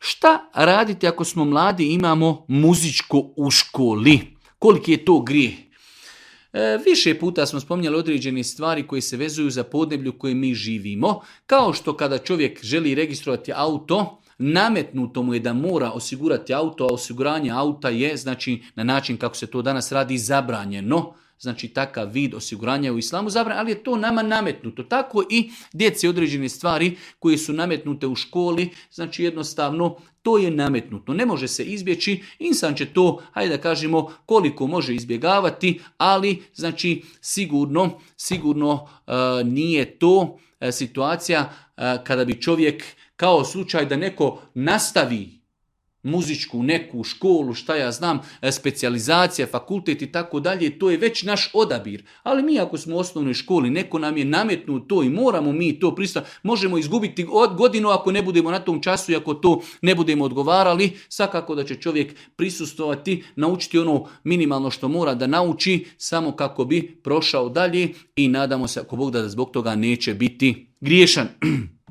Šta raditi ako smo mladi i imamo muzičko u školi? Koliki je to grijeh? Više puta smo spominjali određene stvari koje se vezuju za podneblje u kojem mi živimo. Kao što kada čovjek želi registrovati auto, nametnuto mu je da mora osigurati auto, a osiguranje auta je, znači, na način kako se to danas radi, zabranjeno. Znači, takav vid osiguranja u islamu zabranjen, ali je to nama nametnuto. Tako i djeci određene stvari koje su nametnute u školi, znači jednostavno to je nametnuto. Ne može se izbjeći, insan će to, hajde da kažemo, koliko može izbjegavati, ali znači sigurno nije to situacija kada bi čovjek, kao slučaj da neko nastavi muzičku neku školu, šta ja znam, specijalizacija, fakultet i tako dalje, to je već naš odabir. Ali mi ako smo u osnovnoj školi, neko nam je nametnuo to i moramo mi to pristati, možemo izgubiti godinu ako ne budemo na tom času i ako to ne budemo odgovarali, svakako da će čovjek prisustvovati, naučiti ono minimalno što mora da nauči, samo kako bi prošao dalje i nadamo se ako Bog da zbog toga neće biti griješan.